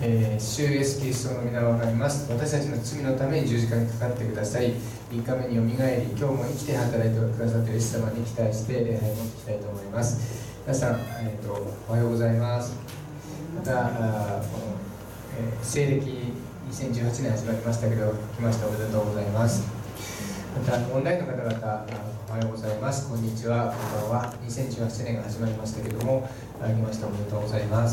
主イエスキリストの皆をあがめます。私たちの罪のために十字架にかかってください。3日目によみがえり、今日も生きて働いてくださっているイエス様に期待して礼拝を持っていきたいと思います。皆さん、おはようございます。またこの、西暦2018年始まりましたけど、来ましたおめでとうございます。またオンラインの方々、おはようございます、こんにちは、こんばんは。2018年が始まりましたけれども、来ましたおめでとうございます。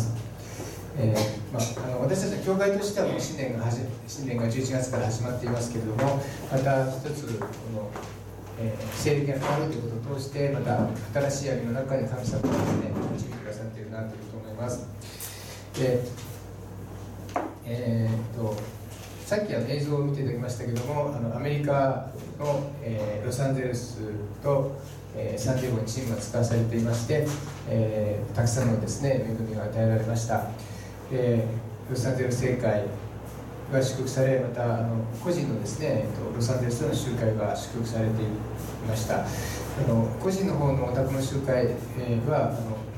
私たちの教会としてはもう新年が11月から始まっていますけれども、また一つこの、西暦が変わるということを通して、また新しい闇の中に神様がですね、導いてくださっているなというと思います。で、さっき映像を見ていただきましたけれども、アメリカの、ロサンゼルスとサンディエゴにチームが使わされていまして、たくさんのですね、恵みが与えられました。ロサンゼルス聖会が祝福され、また個人のですね、ロサンゼルスの集会が祝福されていました。個人の方のお宅の集会は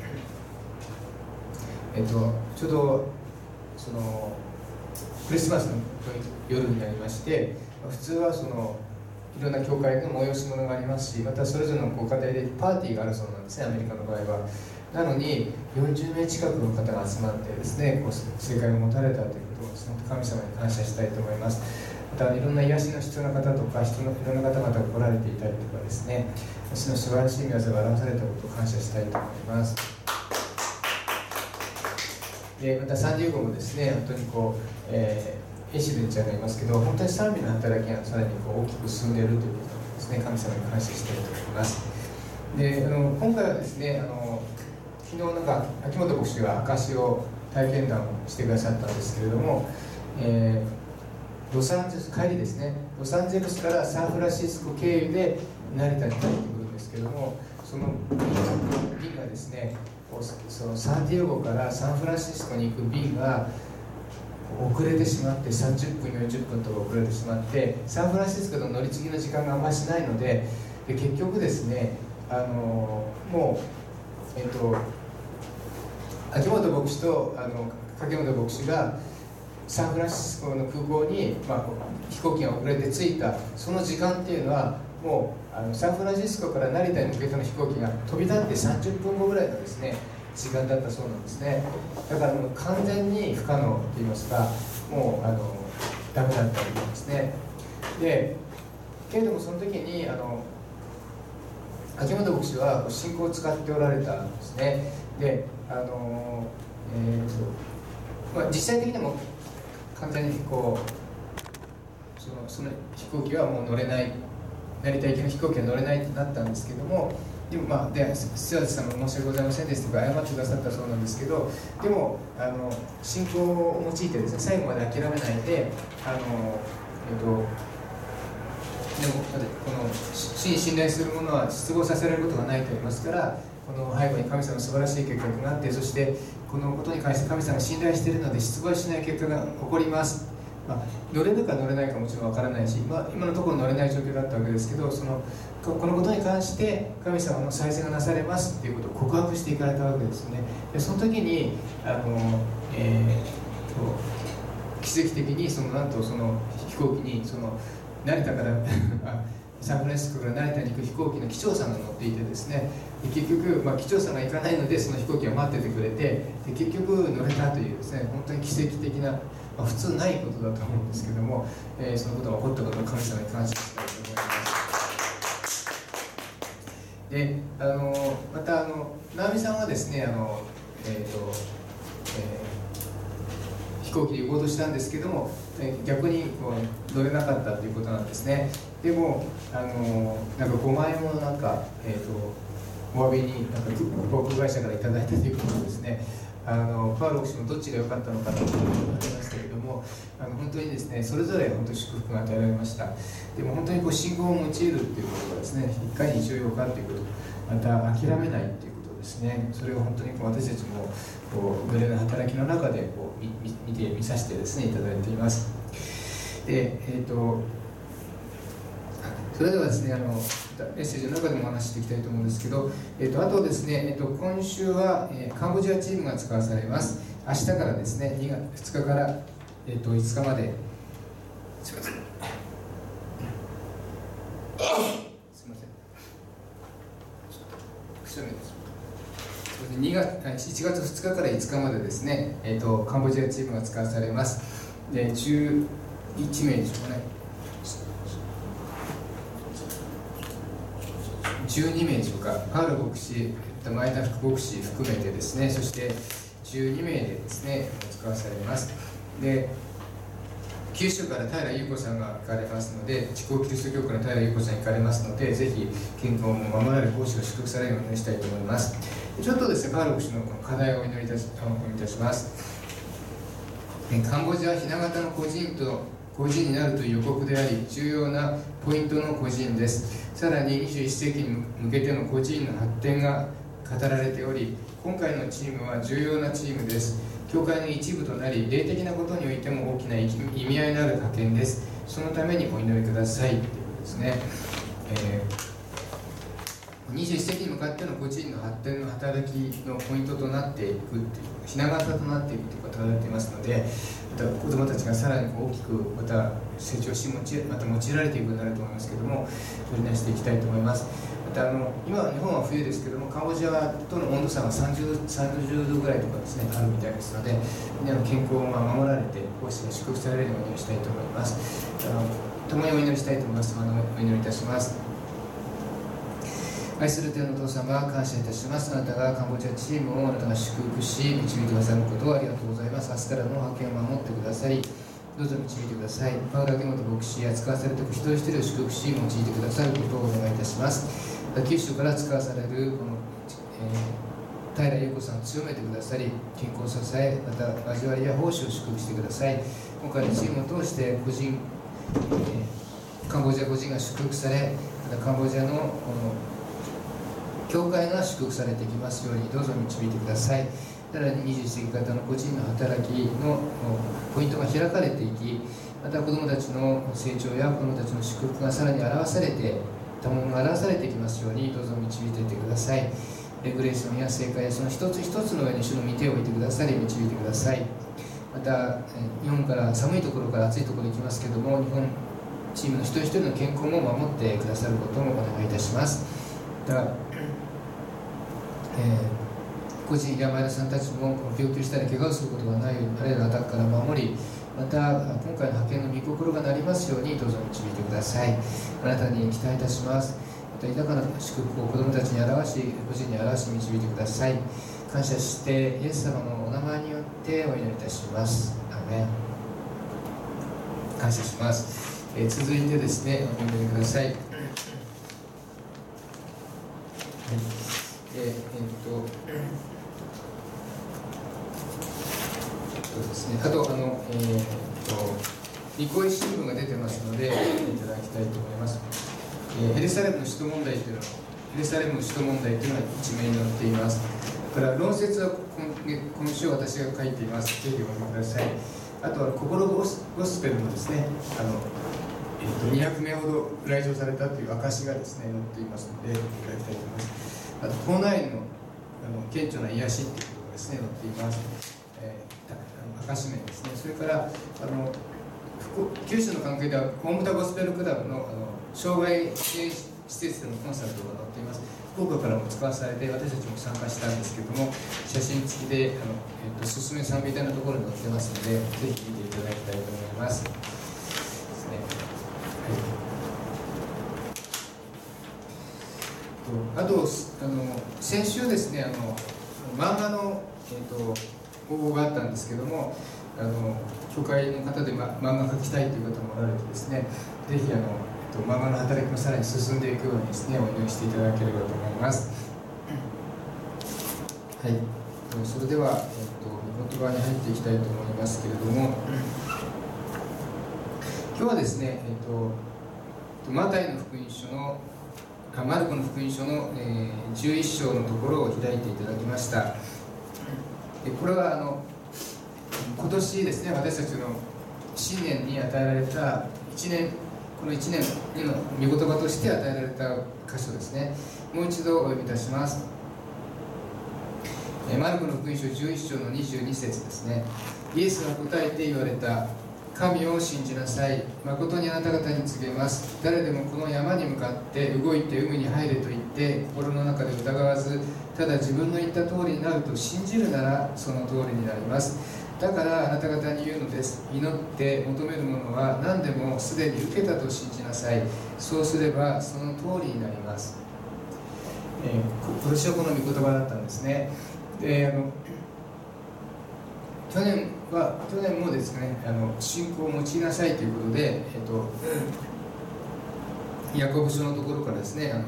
ちょうどそのクリスマスの夜になりまして、普通はいろんな教会の催し物がありますし、またそれぞれのご家庭でパーティーがあるそうなんですね、アメリカの場合は。なのに40名近くの方が集まってですね、正解を持たれたということをですね、神様に感謝したいと思います。またいろんな癒しの必要な方とか、いろんな方々が来られていたりとかですね、私の素晴らしい御業が表されたことを感謝したいと思います。またサンディエゴもですね、本当にエシベンちゃんがいますけど、本当に賛美の働きがさらに大きく進んでいるということをですね、神様に感謝したいと思います。で、今回はですね、昨日秋元牧師が証を体験談をしてくださったんですけれども、ロサンゼルス帰りですね、ロサンゼルスからサンフランシスコ経由で成田に帰ってくるんですけれども、その便がですね、そのサンディエゴからサンフランシスコに行く便が遅れてしまって、30分40分とか遅れてしまって、サンフランシスコの乗り継ぎの時間があんまりしないので、結局ですね、もう秋元牧師と掛本牧師がサンフランシスコの空港に、飛行機が遅れて着いたその時間っていうのは、もうサンフランシスコから成田に向けての飛行機が飛び立って30分後ぐらいのですね、時間だったそうなんですね。だからもう完全に不可能といいますか、もうダメだったわけですね。でけれどもその時に秋元牧師は信仰を使っておられたんですね。で実際的にも完全にその飛行機はもう乗れない、成田行きの飛行機は乗れないってなったんですけども、でもスチュワードさんも申し訳ございませんですとか謝ってくださったそうなんですけど、でも信仰を用いてですね、最後まで諦めないででもこの主に信頼する者は失望させられることがないと言いますから、この背後に神様の素晴らしい計画があって、そしてこのことに関して神様が信頼しているので失望しない結果が起こります。乗れるか乗れないかもちろんわからないし、今のところ乗れない状況だったわけですけど、このことに関して神様の再生がなされますということを告白していかれたわけですね。でその時に奇跡的になんとその飛行機に成田からサンフランシスコから成田に行く飛行機の機長さんが乗っていてですね、結局、機長さんが行かないのでその飛行機を待っててくれて、で結局乗れたというですね、本当に奇跡的な、普通ないことだと思うんですけども、そのことが起こったことを神様に感謝したいと思います。でまた直美さんはですね、飛行機で行こうとしたんですけども、逆に乗れなかったということなんですね。でも5万円もお詫びに航空会社からいただいたということですね。パウロ牧師もどっちが良かったのかということがありましたけれども、本当にですね、それぞれ本当に祝福が与えられました。でも本当に信仰を用いるということがですね、いかに重要かということ、また諦めないということですね。それを本当に私たちも群れの働きの中で見させてですね、いただいています。でそれではですね、メッセージの中でもお話ししていきたいと思うんですけど、あとですね、今週はカンボジアチームが使わされます。 明日からですね、2日から、5日まで、すいません、すいません、くしゃみです。1月2日から5日までですね、カンボジアチームが使わされます。で、11名でしょうかね、12名でしょうか、パウロ牧師、前田副牧師含めてですね、そして12名でですね、使わされます。で、九州から平優子さんが行かれますので、地高キリスト教会の平優子さん行かれますので、ぜひ健康も守られ、奉仕が祝福されるようにしたいと思います。ちょっとですね、パウロ牧師のこの課題をお祈りいたします。カンボジアはひな形の個人になるという予告であり、重要なポイントの個人です。さらに21世紀に向けての個人の発展が語られており、今回のチームは重要なチームです。教会の一部となり、霊的なことにおいても大きな意味合いのある派遣です。そのためにお祈りくださいということですね。21世紀に向かっての個人の発展の働きのポイントとなっていくという、ひな形となっていくということが語られていますので、また子どもたちがさらに大きくまた成長し、また用いられていくようになると思いますけれども、取り出していきたいと思います。また今は日本は冬ですけれども、カンボジアとの温度差が30度ぐらいとかですね、あるみたいですので、みんなの健康を守られて、奉仕が祝福されるようにしたいと思います。共にお祈りしたいと思います。お祈りいたします。愛する天のお父様、感謝いたします。あなたがカンボジアチームをあなたが祝福し、導いてくださることをありがとうございます。明日からの派遣を守ってください。どうぞ導いてください。パウロ・秋元牧師や使わされていく一人一人を祝福し、用いてくださることをお願いいたします。九州から使わされるこの、平優子さんを強めてくださり、健康を支え、また交わりや奉仕を祝福してください。今回のチームを通してカンボジア個人が祝福され、またカンボジアのこの教会が祝福されていきますようにどうぞ導いてください。さらに21世紀型の個人の働きのポイントが開かれていき、また子どもたちの成長や子どもたちの祝福がさらに表されて、賜物が表されていきますようにどうぞ導いていってください。グレーションや正解やその一つ一つの上に主の御手を置いてくださり導いてください。また日本から寒いところから暑いところに行きますけれども、日本チームの一人一人の健康も守ってくださることもお願いいたします。また個人や前田さんたちも病気したり怪我をすることがないようにあらゆるアタックから守り、また今回の派遣の御心がなりますようにどうぞ導いてください。あなたに期待いたします。また豊かな祝福を子どもたちに表し、個人に表し導いてください。感謝してイエス様のお名前によってお祈りいたします。アーメン。感謝します。続いてですね、お祈りください。ですね、あとニコイ新聞が出てますので見ていただきたいと思います。エルサレムの首都問題というのは一面に載っています。だから論説は今週私が書いています。ぜひお読みください。あとは心ゴスペルのですね、200名ほど来場されたという証がですね載っていますので見ていただきたいと思います。あと口内炎の顕著な癒しということがですね載っています。証名ですね。それから九州の関係では大牟田ゴスペルクラブの障害支援施設でのコンサルトが載っています。福岡からも使わされて私たちも参加したんですけども、写真付きで進めさんみたいなところに載ってますので、ぜひ見ていただきたいと思いますですね。あと先週ですね、漫画の応募があったんですけども、教会の方で、漫画描きたいという方もおられてですね、ぜひ漫画の働きもさらに進んでいくようにですね、お祈りしていただければと思います。はい、それでは、御言葉に入っていきたいと思いますけれども、今日はですね、マルコの福音書の、11章のところを開いていただきました。これは今年ですね、私たちの新年に与えられたこの1年の御言葉として与えられた箇所ですね。もう一度お読みいたします。 マルコの福音書11章の22節ですね。イエスは答えて言われた。神を信じなさい。誠にあなた方に告げます。誰でもこの山に向かって動いて海に入れと言って心の中で疑わず、ただ自分の言った通りになると信じるならその通りになります。だからあなた方に言うのです。祈って求めるものは何でもすでに受けたと信じなさい。そうすればその通りになります。今年はこの御言葉だったんですね。で去年もですね、信仰を持ちなさいということで、ヤコブ書のところからですね、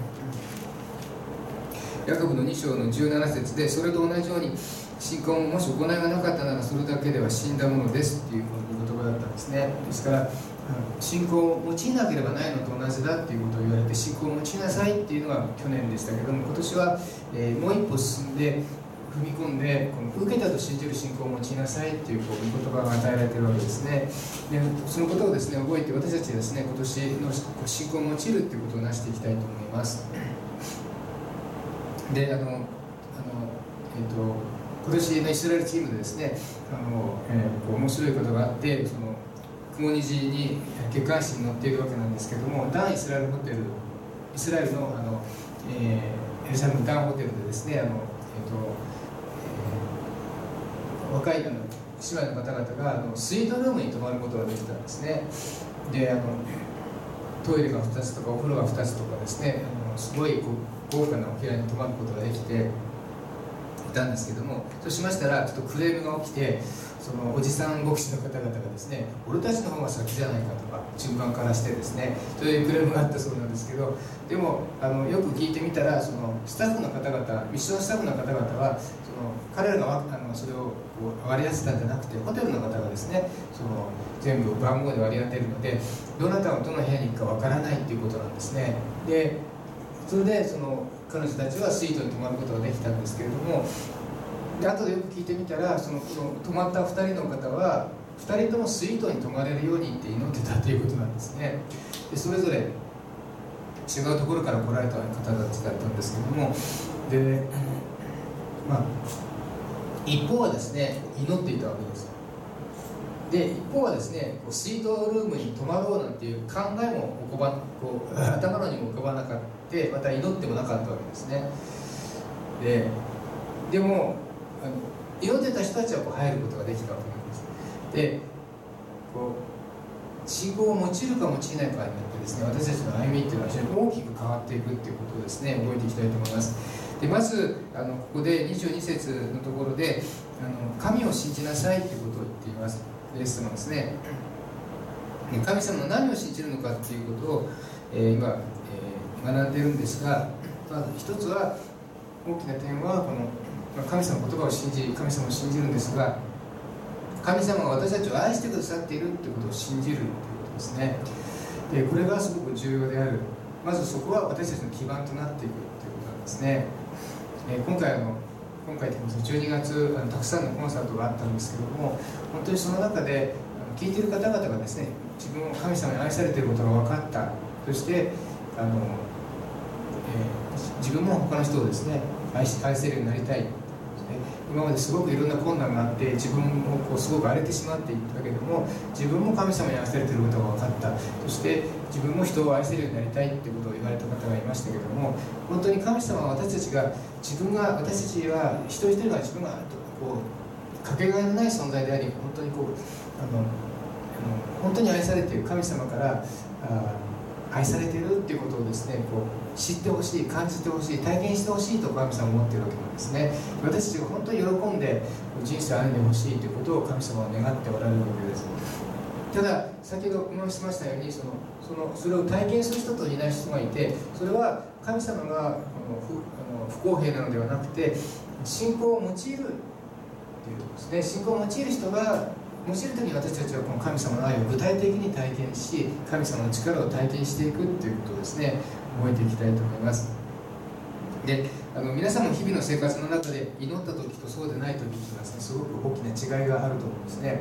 ヤコブの2章の17節で、それと同じように信仰ももし行いがなかったならそれだけでは死んだものですっていう言葉だったんですね。ですから信仰を用いなければないのと同じだっていうことを言われて、信仰を持ちなさいっていうのが去年でしたけども、今年は、もう一歩進んで踏み込んで、この受けたと信じる信仰を持ちなさいっていう御言葉が与えられているわけですね。でそのことをですね覚えて、私たちですね今年の信仰を用いるっていうことをなしていきたいと思います。で今年のイスラエルチームでですね面白いことがあって、その雲虹に月刊誌に載っているわけなんですけども、ダンイスラエルホテル、イスラエルのエルサレムダンホテルでですね若い姉妹の方々がスイートルームに泊まることができたんですね。でトイレが2つとかお風呂が2つとかですね、すごい豪華なお部屋に泊まることができていたんですけども、そうしましたらちょっとクレームが起きて、そのおじさん牧師の方々がですね、俺たちの方が先じゃないかとか順番からしてですね、そういうクレームがあったそうなんですけど、でもよく聞いてみたら、そのスタッフの方々、ミッションスタッフの方々はその彼らがそれを割り当てたんじゃなくて、ホテルの方がですねその全部番号で割り当てるので、どなたがどの部屋に行くかわからないっていうことなんですね。でそれでその彼女たちはスイートに泊まることができたんですけれども、で後でよく聞いてみたら、その泊まった2人の方は2人ともスイートに泊まれるようにって祈ってたということなんですね。でそれぞれ違うところから来られた方たちだったんですけども、で一方はですね祈っていたわけです。で一方はですねスイートルームに泊まろうなんていう考えも頭のにも浮かばなかった、また祈ってもなかったわけですね。でも祈ってた人たちは入ることができたわけなんです。で信仰を用いるか用いないかによってですね、私たちの歩みっていうのは非常に大きく変わっていくっていうことをですね覚えていきたいと思います。でまずここで22節のところで神を信じなさいということを言っています。イエス様ですね。神様の何を信じるのかっていうことを、今、学んでいるんですが、まず一つは大きな点はこの神様の言葉を信じ、神様を信じるんですが、神様が私たちを愛してくださっているということを信じるということですね。でこれがすごく重要である。まずそこは私たちの基盤となっていくということなんですね。今回12月たくさんのコンサートがあったんですけども、本当にその中で聴いている方々がですね、自分を神様に愛されていることが分かった。そして自分も他の人をですね愛せるようになりたい。今まですごくいろんな困難があって、自分もすごく荒れてしまっていったけども、自分も神様に愛されていることが分かった。そして自分も人を愛せるようになりたいということを言われた方がいましたけども、本当に神様は私たちは一人一人が自分がかけがえのない存在であり、本当に愛されている神様から愛されているっていうことをですね知ってほしい、感じてほしい、体験してほしいと神様は思っているわけなんですね。私たちが本当に喜んで人生を歩んでほしいということを神様は願っておられるわけです。ただ先ほど申しましたように、それを体験する人といない人がいて、それは神様が不公平なのではなくて、信仰を用いるということですね。信仰を用いる人が用いる時に、私たちはこの神様の愛を具体的に体験し、神様の力を体験していくということをですね覚えていきたいと思います。で皆さんも日々の生活の中で祈った時とそうでない時というのはすごく大きな違いがあると思うんですね。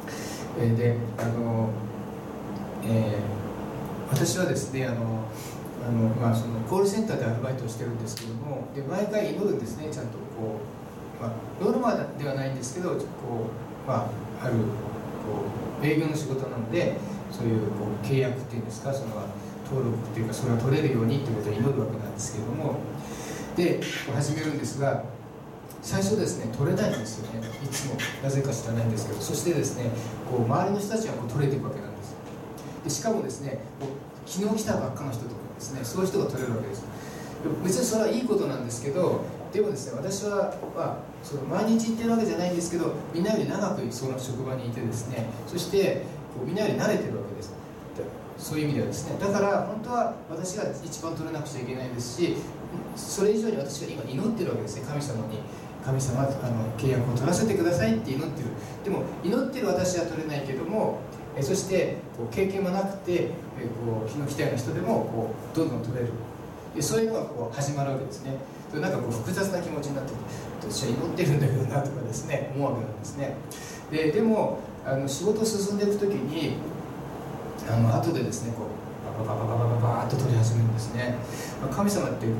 で私はですねそのコールセンターでアルバイトをしてるんですけども、で毎回祈るんですね。ちゃんとこう、ノルマではないんですけど、ある営業の仕事なので、そういう契約っていうんですか、その登録っていうか、それが取れるようにってことを祈るわけなんですけども、で始めるんですが、最初ですね取れないんですよね。いつもなぜか知らないんですけど、そしてですね周りの人たちが取れていくわけなんです。でしかもですね昨日来たばっかの人とかですね、そういう人が取れるわけです。別にそれはいいことなんですけど、でもですね私は、その毎日行ってるわけじゃないんですけど、みんなより長くその職場にいてですね、そしてみんなより慣れてるわけです。そういう意味ではですね、だから本当は私が一番取れなくちゃいけないですし、それ以上に私は今祈ってるわけですね。神様に、神様契約を取らせてくださいって祈ってる。でも祈ってる私は取れないけども、そして経験もなくて日の来たような人でもどんどん取れる。でそういうのが始まるわけですね。なんか複雑な気持ちになってきて、私は祈ってるんだけどなとかですね思うわけなんですね。でも仕事を進んでいくときに後でですねバーッと取り始めるんですね。神様って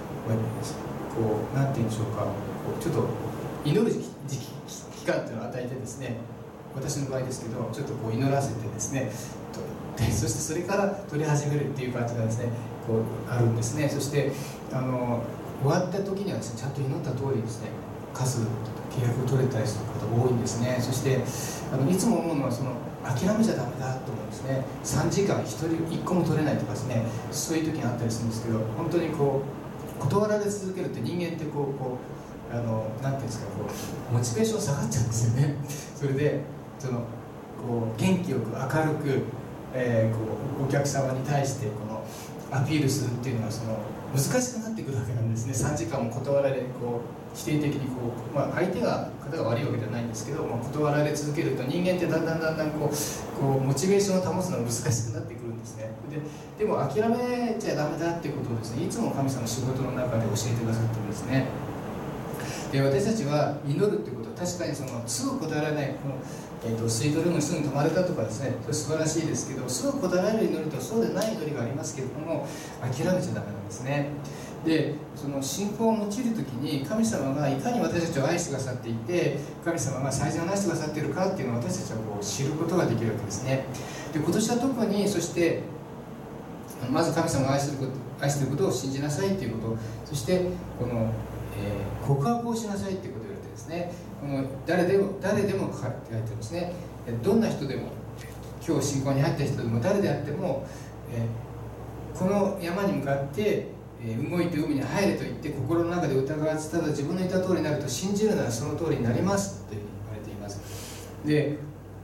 なんて言うんでしょうか、ちょっと祈る期間っていうのを与えてですね、私の場合ですけどちょっと祈らせてですね、そしてそれから取り始めるっていう感じがですねあるんですね。そして終わった時にはですねちゃんと祈った通りですね数契約を取れたりする方が多いんですね。そしていつも思うのは諦めちゃダメだと思うんですね。3時間1人1個も取れないとかですね、そういう時があったりするんですけど、本当に断られ続けるって人間ってなんていうんですかモチベーション下がっちゃうんですよね。それで元気よく明るく、お客様に対してアピールするっていうのは難しくなってくるわけなんですね。3時間も断られ否定的に相手が方が悪いわけではないんですけど、断られ続けると人間ってだんだんモチベーションを保つのが難しくなってくるんですね。でも諦めちゃダメだっていうことをですねいつも神様仕事の中で教えてくださってるんですね。で私たちは祈るってことは確かにすぐ答えられない、スイートルームにすぐ泊まれたとかですね、それ素晴らしいですけど、すぐ答えられる祈りとそうでない祈りがありますけれども、諦めちゃダメなんですね。で信仰を用いる時に神様がいかに私たちを愛してくださっていて、神様が最善をなしてくださっているかっていうのを私たちは知ることができるわけですね。で今年は特にそしてまず神様が愛していることを信じなさいっていうこと、そして告白をしなさいっていうことを言われてですね、誰でも書かれてるんですね。どんな人でも、今日信仰に入った人でも誰であっても、この山に向かって動いて海に入れと言って心の中で疑わずただ自分の言った通りになると信じるならその通りになりますと言われています。で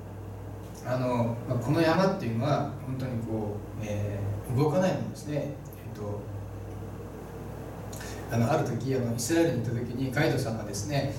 この山っていうのは本当に動かないものですね。ある時イスラエルに行った時にガイドさんがですね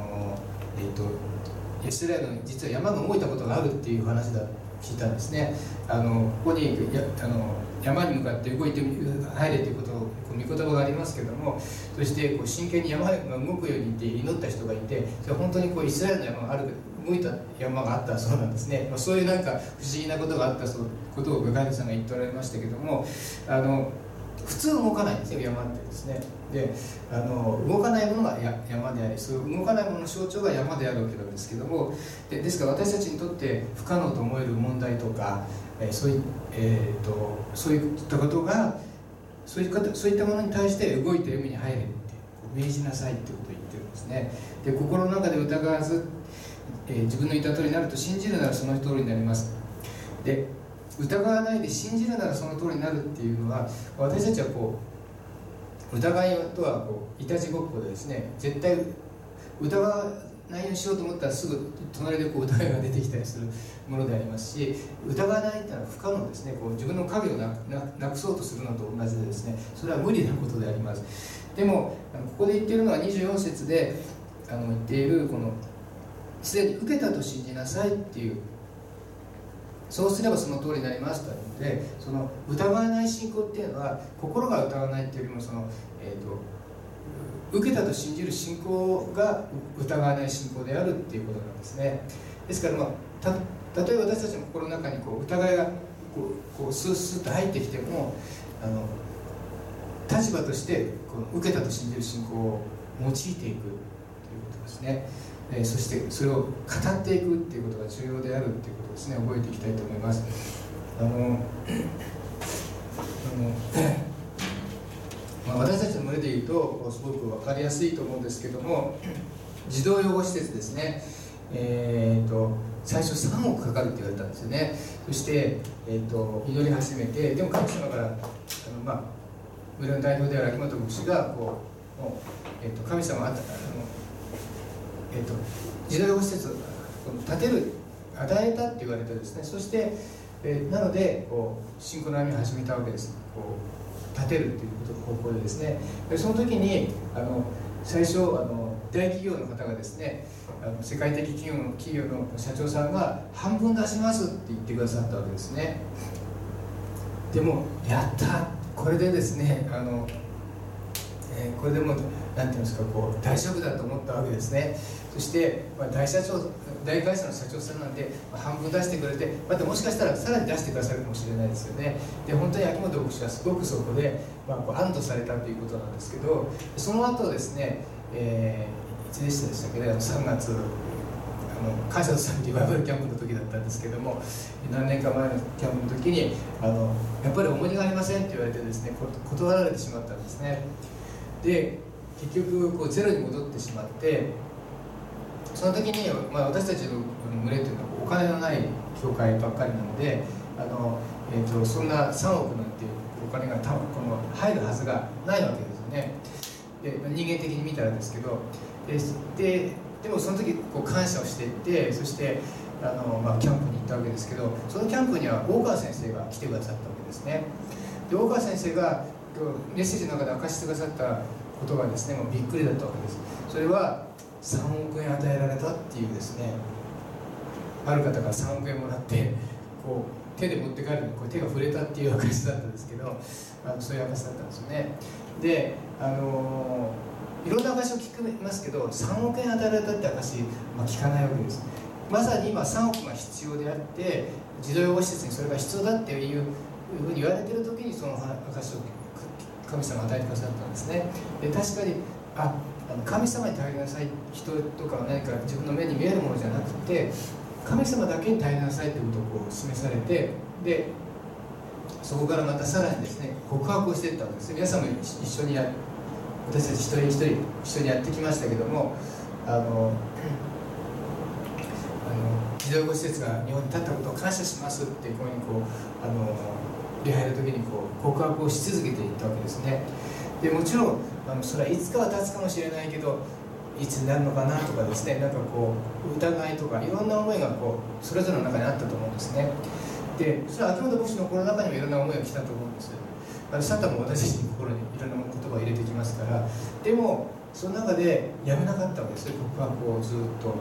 イスラエルに実は山が動いたことがあるっていう話だ聞いたんですね。ここに山に向かって動いて入れということを御言葉がありますけども、そして真剣に山が動くようにって祈った人がいて、それは本当にイスラエルの山が動いた山があったそうなんですね。そういう不思議なことがあったことをガイドさんが言っておられましたけども、普通動かないんですよ山ってですね。で動かないものが山であり、そういう動かないものの象徴が山であるわけなんですけども、ですから私たちにとって不可能と思える問題とか、そういったことがそういったものに対して動いて海に入れって命じなさいってことを言ってるんですね。で心の中で疑わず、自分の言った通りになると信じるならその通りになります。で疑わないで信じるならその通りになるっていうのは、私たちは疑いとはいたちごっこでですね、絶対疑わないようにしようと思ったらすぐ隣で疑いが出てきたりするものでありますし、疑わないっていうのは不可能ですね。自分の影をなくそうとするのと同じでですね、それは無理なことであります。でもここで言っているのは24節で言っているすでに受けたと信じなさいっていう、そうすればその通りになりますというので、疑わない信仰っていうのは心が疑わないっていうよりも受けたと信じる信仰が疑わない信仰であるっていうことなんですね。ですからたとえ私たちの心の中に疑いがスーッと入ってきても立場としてこの受けたと信じる信仰を用いていくということですね。そしてそれを語っていくっていうことが重要であるっていうことですね、覚えていきたいと思います。私たちの群れでいうとすごく分かりやすいと思うんですけども、児童養護施設ですね、最初3億かかるって言われたんですよね。そして、祈り始めて、でも神様から群れの代表である秋元牧師が神様が児童養護施設を建てる与えたって言われてですね、そして、なので信仰の歩みを始めたわけです。建てるという方向でですね。でその時に最初大企業の方がですね、世界的企業の社長さんが半分出しますって言ってくださったわけですね。でもやった、これでですねこれでも何て言うんですか、大丈夫だと思ったわけですね。そして、大会社の社長さんなんで、半分出してくれて、またもしかしたらさらに出してくださるかもしれないですよね。で本当に秋元牧師はすごくそこで、安堵されたということなんですけど、その後ですね、いつでしたっけね、3月感謝の賛美リバイバルキャンプの時だったんですけども、何年か前のキャンプの時にやっぱり重荷がありませんって言われてですね、断られてしまったんですね。で結局ゼロに戻ってしまって、その時に、私たちの群れというのはお金のない教会ばっかりなので、そんな3億なんていうお金が入るはずがないわけですよね。で人間的に見たらですけど、でもその時感謝をしていって、そしてキャンプに行ったわけですけど、そのキャンプには大川先生が来てくださったわけですね。で大川先生がメッセージの中で明かしてくださったことがですね、もうびっくりだったわけです。それは3億円与えられたっていうですね、ある方から3億円もらって手で持って帰るのに手が触れたっていう証だったんですけど、そういう証だったんですよね。でいろんな証を聞きますけど、3億円与えられたって証、聞かないわけです。まさに今3億が必要であって、児童養護施設にそれが必要だっていうふうに言われている時にその証を神様が与えてくださったんですね。で確かに神様に頼りなさい、人とか何か自分の目に見えるものじゃなくて神様だけに頼りなさいということを示されて、でそこからまたさらにですね告白をしていったんです。皆さんも一緒に私たち一人一人一緒にやってきましたけども、児童養護施設が日本に建ったことを感謝しますってこういうふうに礼拝の時に告白をし続けていったわけですね。でもちろんそれはいつかは立つかもしれないけど、いつになるのかなとかですね、なんか疑いとかいろんな思いがそれぞれの中にあったと思うんですね。でそれは秋元牧師の心の中にもいろんな思いが来たと思うんです。サタンも私たちの心にいろんな言葉を入れてきますから。でもその中でやめなかったわけですよ、告白をずっと。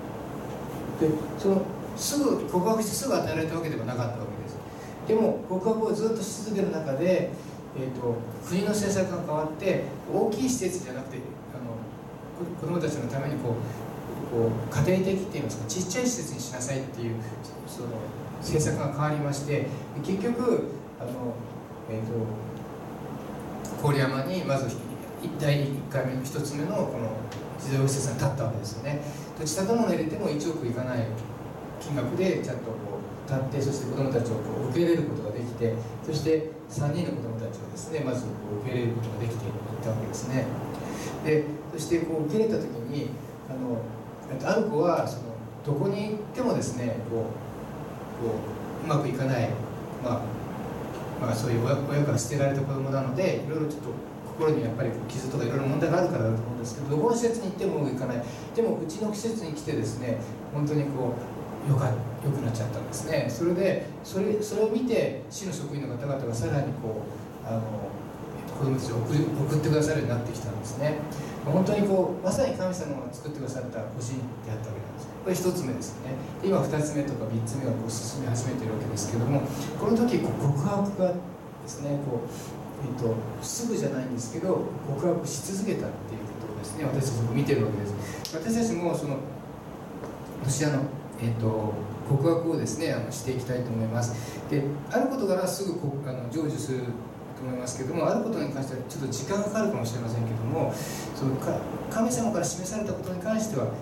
ですぐ告白してすぐ与えられたわけではなかったわけです。でも告白をずっとし続ける中で、国の政策が変わって大きい施設じゃなくて子どもたちのために家庭的っていいますか、ちっちゃい施設にしなさいっていうその政策が変わりまして、結局郡山にまず第1回目の1つ目のこの児童養護施設が建ったわけですよね。土地建物を入れても1億いかない金額でちゃんと建って、そして子どもたちを受け入れることができて、そして3人の子どもたちをですねまず受け入れることができていったわけですね。でそして受け入れた時にある子はどこに行ってもですねうまくいかない、そういう親から捨てられた子供なので、いろいろちょっと心にやっぱり傷とかいろいろ問題があるからだと思うんですけど、どこの施設に行ってもうまくいかない。でもうちの施設に来てですね、本当に良くなっちゃったんですね。それでそれを見て市の職員の方々がさらに子供たちを送ってくださるようになってきたんですね。本当にまさに神様が作ってくださった星であったわけなんです。これ1つ目ですよね。で今2つ目とか3つ目が進み始めているわけですけども、この時告白がですねすぐじゃないんですけど告白し続けたっていうことをですね、私たちも見てるわけです。私たちもロシアの告白をですねしていきたいと思います。であることからすぐ成就すると思いますけども、あることに関してはちょっと時間がかかるかもしれませんけども、その神様から示されたことに関してはこ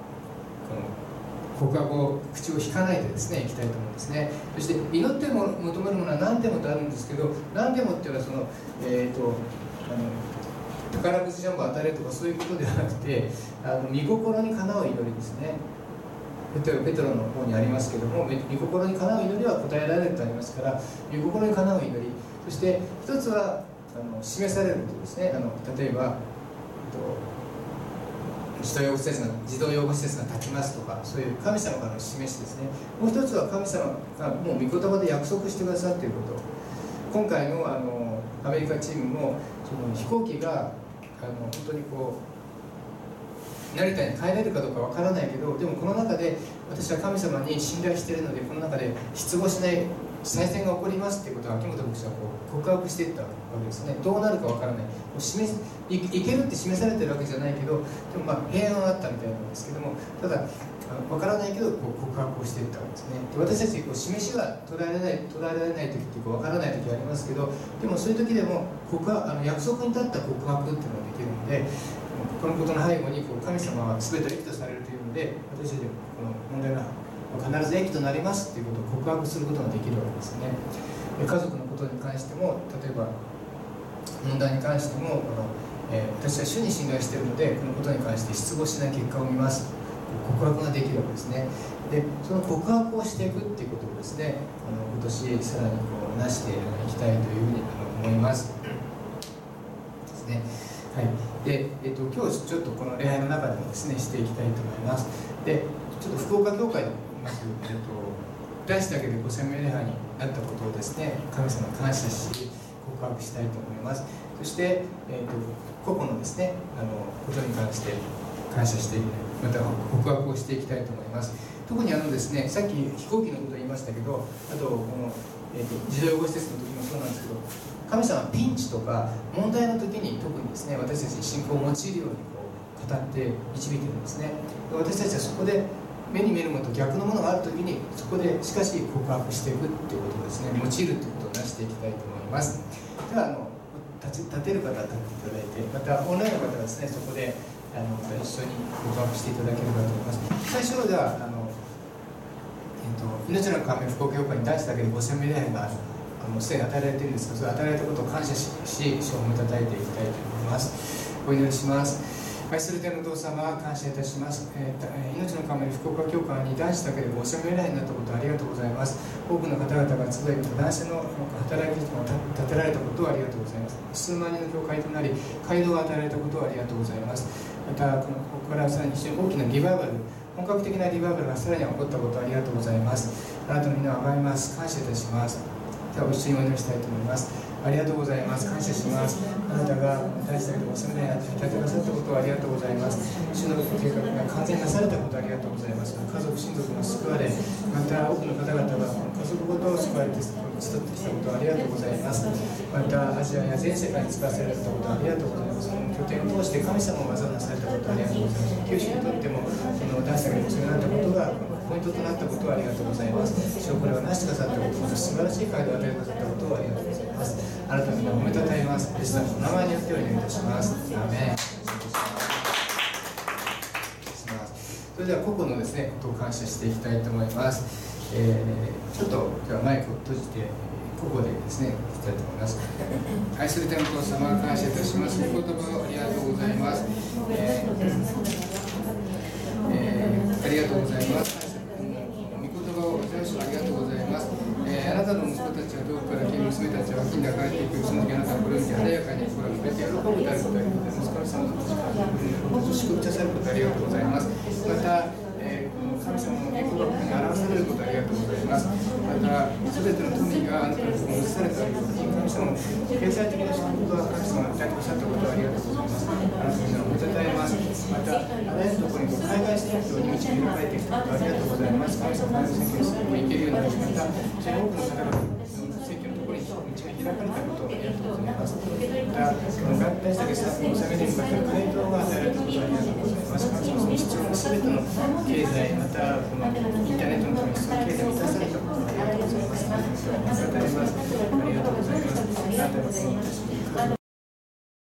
の告白を口を引かないでですねいきたいと思うんですね。そして祈っても求めるものは何でもとあるんですけど、何でもっていうのはその宝くじジャンボ当たれとかそういうことではなくて、御心にかなう祈りですね。ペトロの方にありますけども、御心にかなう祈りは答えられるとありますから、御心にかなう祈り、そして一つは示されることですね。例えば児童養護施設が建ちますとか、そういう神様からの示しですね。もう一つは神様がもう御言葉で約束してくださっていること。今回のアメリカチームもその飛行機が本当に成田に帰れるかどうかわからないけど、でもこの中で私は神様に信頼しているので、この中で失望しない再選が起こりますということを秋元牧師は告白していったわけですね。どうなるかわからない、いけるって示されてるわけじゃないけど、でも平安はあったみたいなんですけども、ただわからないけど告白をしていったわけですね。で、私たち示しは捉えられない時ってわからない時ありますけど、でもそういう時でも約束に立った告白っていうのができるので、このことの背後に神様は全て益とされるというので、私たちはこの問題が必ず益となりますということを告白することができるわけですね。家族のことに関しても、例えば問題に関しても私は主に信頼しているので、このことに関して失望しない結果を見ます告白ができるわけですね。で、その告白をしていくっていうことをですね、今年さらになしていきたいというふうに思いますですね。はい。で、今日ちょっとこの礼拝の中でもですねしていきたいと思います。で、ちょっと福岡教会でまず大師だけで5000名礼拝になったことをですね、神様に感謝し告白したいと思います。そして、個々のですねことに関して感謝してまた告白をしていきたいと思います。特にですね、さっき飛行機のことを言いましたけど、あとこの、児童養護施設の時もそうなんですけど、神様はピンチとか問題の時に特にですね、私たちに信仰を用いるように語って導いてるんですね。私たちはそこで目に見えるものと逆のものがある時に、そこでしかし告白していくっていうことをですね、用いるということをなしていきたいと思います。では立てる方は立っていただいて、またオンラインの方はですね、そこでまた一緒に告白していただければと思います。最初では命の神福岡教会に大師だけで5000名礼拝がすでに与えられているんですが、それ与えられたことを感謝し、賞をいただいていきたいと思います。お祈りします。愛する天のお父様、感謝いたします。命の神福岡教会に男子だけで5000名礼拝になったことをありがとうございます。多くの方々が集い、男性の働きを立てられたことをありがとうございます。数万人の教会となり、街道が与えられたことをありがとうございます。またここからさらに非常に大きなリバイバル、本格的なリバイバルがさらに起こったことをありがとうございます。あなたの皆を崇めます。感謝いたします。では一緒にお祈りしたいと思います。ありがとうございます。感謝します。あなたが大事だけどお住まいに立てなさったことをありがとうございます。主の計画が完全なされたことをありがとうございます。家族、親族が救われ、また多くの方々が家族ごとを救われて集ってきたことをありがとうございます。またアジアや全世界に使わせられたことをありがとうございます。この拠点を通して神様を技なされたことをありがとうございます。九州にとってもこの大事だけどお住まいになったことがポイントとなったことをありがとうございます。主をこれをなしてくださったこと、素晴らしい会を与えてくださったことをありがとうございます。あなたの皆を褒めたたえます。イエス様の名前によってお祈りいたします。アーメン。それでは個々のですねことを感謝していきたいと思います。ちょっとではマイクを閉じて個々でですねいきたいと思います。愛する天のお父様、感謝いたします。御言葉をありがとうございます。ありがとうございます。御言葉を私はありがとうございます。あなたの息子たちは遠くから来、娘たちは近代から帰っていく。その時あなたはこれを見て華やかにこれを触れて喜ぶであることありがとうございます。神様の本当に祝福されることありがとうございます。また、神様の御言葉に表されることありがとうございます。また、すべての富があなたのところに移されたように、神様の経済的な祝福が神様が与えてくださったことをありがとうございます。あなたの皆を褒めたたえます。また、あらゆるところに海外していくように道に開いてきたことをありがとうございます。神様の宣言すると行けるようになりました。その多くの方々選挙のところに道が開かれたことをありがとうございます。また、この合体したけど、納めに向かって街道が与えられたことをありがとうございます。神様の必要なすべての経済、またこのインターネットのためにその経済を満たされたことをありがとうございます。ありがとうございます。ありがとうございます。 がとうございます。